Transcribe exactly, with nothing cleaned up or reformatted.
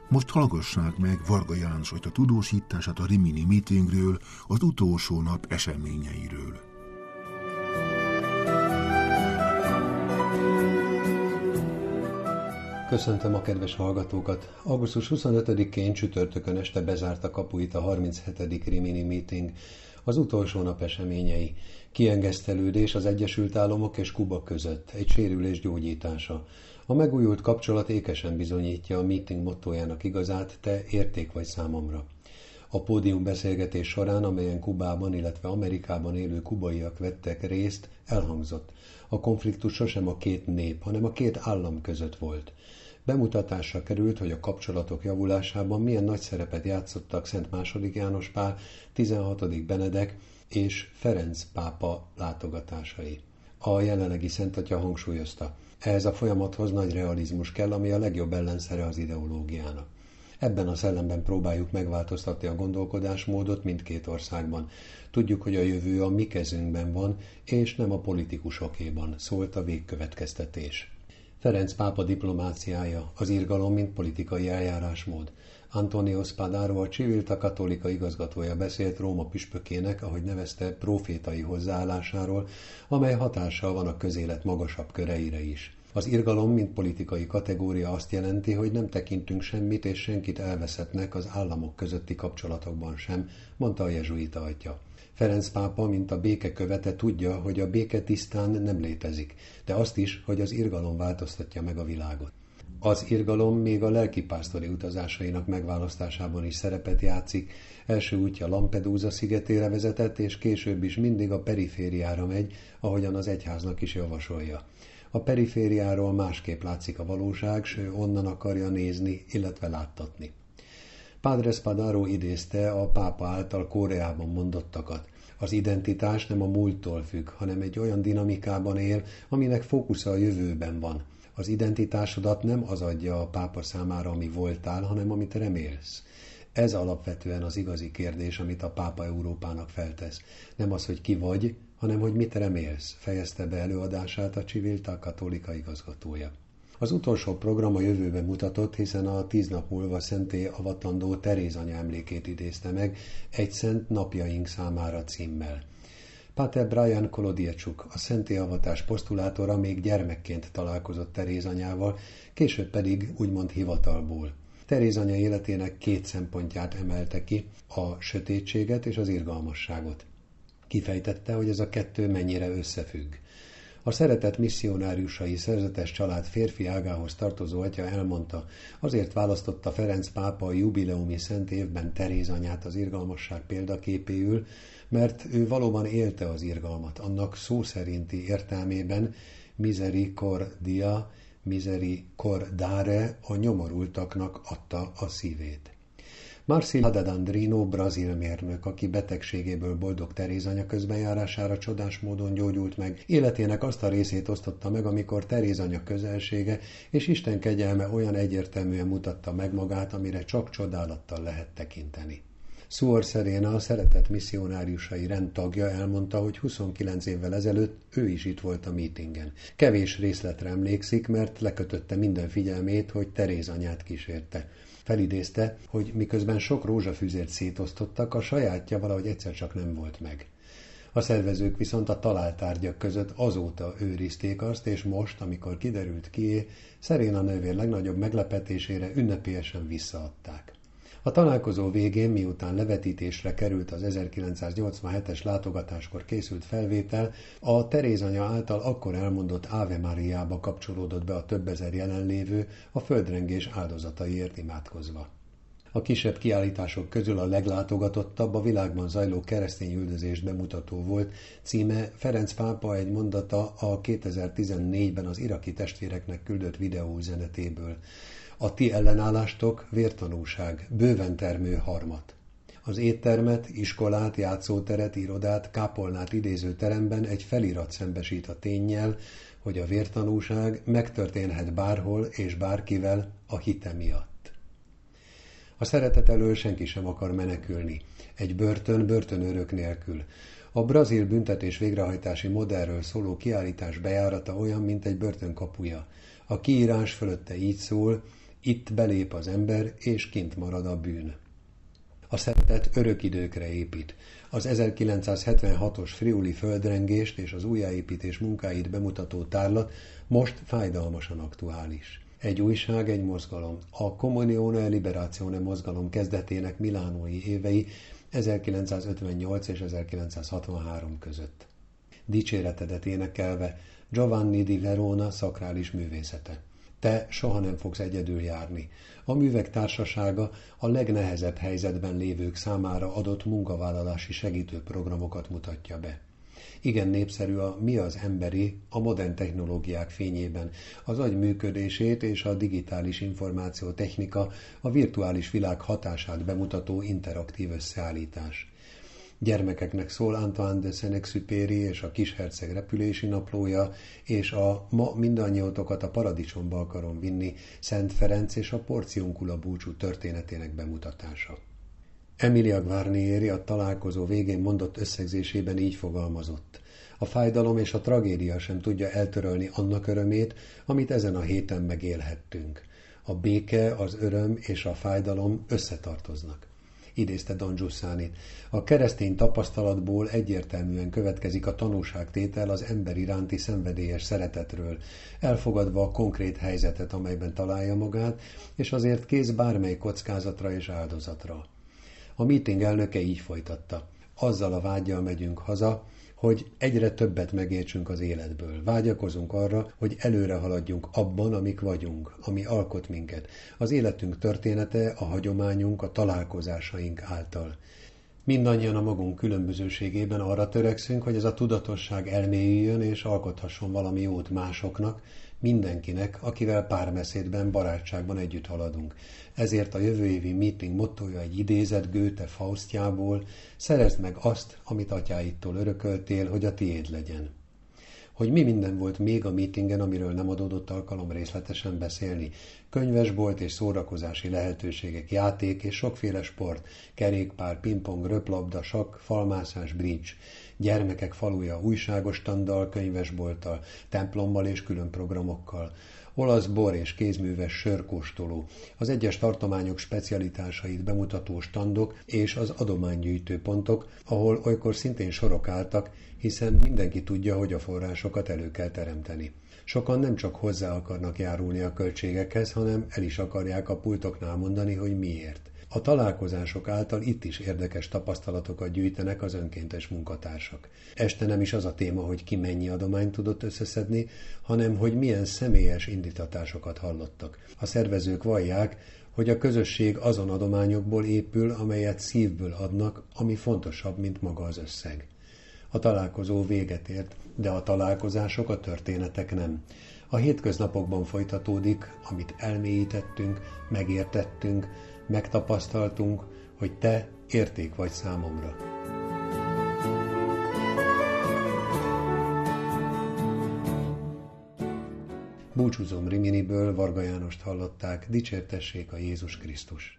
Most hallgassák meg Varga János atya tudósítását a Rimini meetingről, az utolsó nap eseményeiről. Köszöntöm a kedves hallgatókat! augusztus huszonötödikén csütörtökön este bezárta kapuit a harminchetedik Rimini meeting, az utolsó nap eseményei, kiengesztelődés az Egyesült Államok és Kuba között, egy sérülés gyógyítása. A megújult kapcsolat ékesen bizonyítja a meeting mottójának igazát, te érték vagy számomra. A pódiumbeszélgetés során, amelyen Kubában, illetve Amerikában élő kubaiak vettek részt, elhangzott. A konfliktus sosem a két nép, hanem a két állam között volt. Bemutatásra került, hogy a kapcsolatok javulásában milyen nagy szerepet játszottak Szent második János Pál, tizenhatodik Benedek és Ferenc pápa látogatásai. A jelenlegi Szentatya hangsúlyozta, ehhez a folyamathoz nagy realizmus kell, ami a legjobb ellenszere az ideológiának. Ebben a szellemben próbáljuk megváltoztatni a gondolkodásmódot mindkét országban. Tudjuk, hogy a jövő a mi kezünkben van, és nem a politikusokéban, szólt a végkövetkeztetés. Ferenc pápa diplomáciája, az irgalom, mint politikai eljárásmód. Antonio Spadaro, a Civiltà Cattolica igazgatója beszélt Róma püspökének, ahogy nevezte, profétai hozzáállásáról, amely hatással van a közélet magasabb köreire is. Az irgalom, mint politikai kategória azt jelenti, hogy nem tekintünk semmit és senkit elveszettnek az államok közötti kapcsolatokban sem, mondta a jezsuita atya. Ferenc pápa, mint a béke követe, tudja, hogy a béke tisztán nem létezik, de azt is, hogy az irgalom változtatja meg a világot. Az irgalom még a lelkipásztori utazásainak megválasztásában is szerepet játszik. Első útja Lampedusa szigetére vezetett, és később is mindig a perifériára megy, ahogyan az egyháznak is javasolja. A perifériáról másképp látszik a valóság, s ő onnan akarja nézni, illetve láttatni. Padre Spadaro idézte a pápa által Koreában mondottakat. Az identitás nem a múlttól függ, hanem egy olyan dinamikában él, aminek fókusza a jövőben van. Az identitásodat nem az adja a pápa számára, ami voltál, hanem amit remélsz. Ez alapvetően az igazi kérdés, amit a pápa Európának feltesz. Nem az, hogy ki vagy, hanem hogy mit remélsz, fejezte be előadását a Civiltà Cattolica igazgatója. Az utolsó program a jövőben mutatott, hiszen a tíz nap múlva szentté avatandó Teréz anya emlékét idézte meg, egy szent napjaink számára címmel. Páter Brian Kolodiecsuk, a szentté avatás posztulátora még gyermekként találkozott Teréz anyával, később pedig úgymond hivatalból. Teréz anya életének két szempontját emelte ki, a sötétséget és az irgalmasságot. Kifejtette, hogy ez a kettő mennyire összefügg. A szeretett misszionáriusai szerzetes család férfi ágához tartozó atya elmondta, azért választotta Ferenc pápa a jubileumi szent évben Teréz anyát az irgalmasság példaképéül, mert ő valóban élte az irgalmat, annak szó szerinti értelmében misericordia, misericordare, a nyomorultaknak adta a szívét. Marcil Haddad-Andrino, brazil mérnök, aki betegségéből boldog Teréz anya közbenjárására csodás módon gyógyult meg, életének azt a részét osztotta meg, amikor Teréz anya közelsége és Isten kegyelme olyan egyértelműen mutatta meg magát, amire csak csodálattal lehet tekinteni. Suor Serena, a szeretett misszionáriusai rend tagja, elmondta, hogy huszonkilenc évvel ezelőtt ő is itt volt a meetingen. Kevés részletre emlékszik, mert lekötötte minden figyelmét, hogy Teréz anyát kísérte. Felidézte, hogy miközben sok rózsafüzért szétosztottak, a sajátja valahogy egyszer csak nem volt meg. A szervezők viszont a találtárgyak között azóta őrizték azt, és most, amikor kiderült kié, Serena nővér legnagyobb meglepetésére ünnepélyesen visszaadták. A találkozó végén, miután levetítésre került az ezerkilencszáznyolcvanhetes látogatáskor készült felvétel, a Teréz anya által akkor elmondott Ave Mariába kapcsolódott be a több ezer jelenlévő, a földrengés áldozataiért imádkozva. A kisebb kiállítások közül a leglátogatottabb a világban zajló keresztény üldözést bemutató volt, címe Ferenc pápa egy mondata a kétezer-tizennégyben az iraki testvéreknek küldött videóüzenetéből. A ti ellenállástok vértanúság, bőven termő harmat. Az éttermet, iskolát, játszóteret, irodát, kápolnát idéző teremben egy felirat szembesít a ténnyel, hogy a vértanúság megtörténhet bárhol és bárkivel a hite miatt. A szeretet elől senki sem akar menekülni, egy börtön börtönőrök nélkül. A brazil büntetés végrehajtási modellről szóló kiállítás bejárata olyan, mint egy börtön kapuja. A kiírás fölötte így szól: Itt belép az ember, és kint marad a bűn. A szeretet örök időkre épít. Az ezerkilencszázhetvenhatos friuli földrengést és az újjáépítés munkáit bemutató tárlat most fájdalmasan aktuális. Egy újság, egy mozgalom. A Comunione Liberazione mozgalom kezdetének milánói évei ezerkilencszázötvennyolc és ezerkilencszázhatvanhárom között. Dicséretedet énekelve Giovanni di Verona szakrális művészete. Te soha nem fogsz egyedül járni. A művek társasága a legnehezebb helyzetben lévők számára adott munkavállalási segítőprogramokat mutatja be. Igen népszerű a Mi az emberi a modern technológiák fényében, az agy működését és a digitális információtechnika, a virtuális világ hatását bemutató interaktív összeállítás. Gyermekeknek szól Antoine de Saint-Exupéry és a Kisherceg repülési naplója, és a Ma mindannyiótokat a paradicsomba akarom vinni Szent Ferenc és a Porciunkula búcsú történetének bemutatása. Emilia Guarnieri a találkozó végén mondott összegzésében így fogalmazott: a fájdalom és a tragédia sem tudja eltörölni annak örömét, amit ezen a héten megélhettünk. A béke, az öröm és a fájdalom összetartoznak. Idézte Don Giussánit. A keresztény tapasztalatból egyértelműen következik a tanúságtétel az ember iránti szenvedélyes szeretetről, elfogadva a konkrét helyzetet, amelyben találja magát, és azért kész bármely kockázatra és áldozatra. A meeting elnöke így folytatta. Azzal a vággyal megyünk haza, hogy egyre többet megértsünk az életből. Vágyakozunk arra, hogy előre haladjunk abban, amik vagyunk, ami alkot minket. Az életünk története, a hagyományunk, a találkozásaink által. Mindannyian a magunk különbözőségében arra törekszünk, hogy ez a tudatosság elmélyüljön és alkothasson valami jót másoknak, mindenkinek, akivel párbeszédben, barátságban együtt haladunk. Ezért a jövő évi meeting mottója egy idézet Goethe Faustjából: szerezd meg azt, amit atyáidtól örököltél, hogy a tiéd legyen. Hogy mi minden volt még a meetingen, amiről nem adódott alkalom részletesen beszélni. Könyvesbolt és szórakozási lehetőségek, játék és sokféle sport, kerékpár, pingpong, röplabda, sakk, falmászás, bridge, gyermekek faluja újságos standal, könyvesbolttal, templommal és külön programokkal, olasz bor és kézműves sörkóstoló, az egyes tartományok specialitásait bemutató standok és az adománygyűjtő pontok, ahol olykor szintén sorok álltak, hiszen mindenki tudja, hogy a forrásokat elő kell teremteni. Sokan nem csak hozzá akarnak járulni a költségekhez, hanem el is akarják a pultoknál mondani, hogy miért. A találkozások által itt is érdekes tapasztalatokat gyűjtenek az önkéntes munkatársak. Este nem is az a téma, hogy ki mennyi adományt tudott összeszedni, hanem hogy milyen személyes indítatásokat hallottak. A szervezők vallják, hogy a közösség azon adományokból épül, amelyet szívből adnak, ami fontosabb, mint maga az összeg. A találkozó véget ért, de a találkozások, a történetek nem. A hétköznapokban folytatódik, amit elmélyítettünk, megértettünk, megtapasztaltunk, hogy te érték vagy számomra. Búcsúzom Riminiből, Varga Jánost hallották, dicsértessék a Jézus Krisztus.